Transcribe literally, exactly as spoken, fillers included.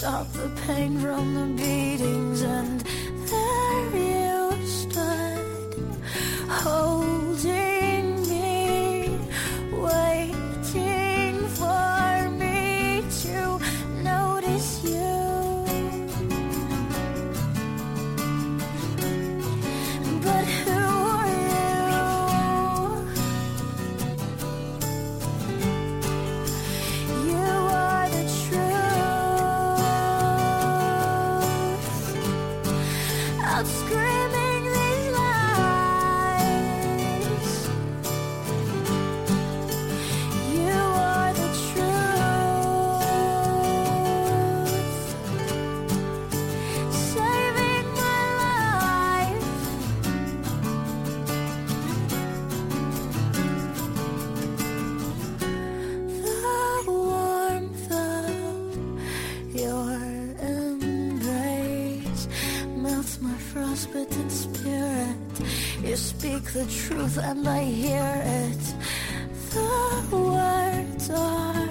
stop the pain from the beatings, and there you stood, holding me, waiting for me to notice you. But who are you? You are the truth, out screaming these lies. You are the truth, saving my life. The warmth of your embrace melts my frostbitten spirit. You speak the truth and I hear it. The words are